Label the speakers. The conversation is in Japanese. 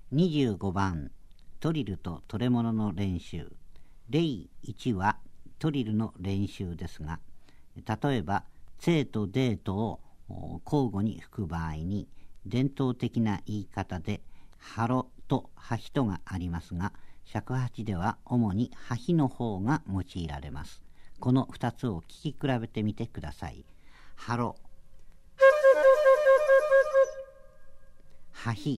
Speaker 1: 25番トリルとトレモロの練習。例1はトリルの練習ですが、例えばツとデートを交互に吹く場合に、伝統的な言い方でハロとハヒとがありますが、尺八では主にハヒの方が用いられます。この2つを聞き比べてみてください。ハロ、ハヒ、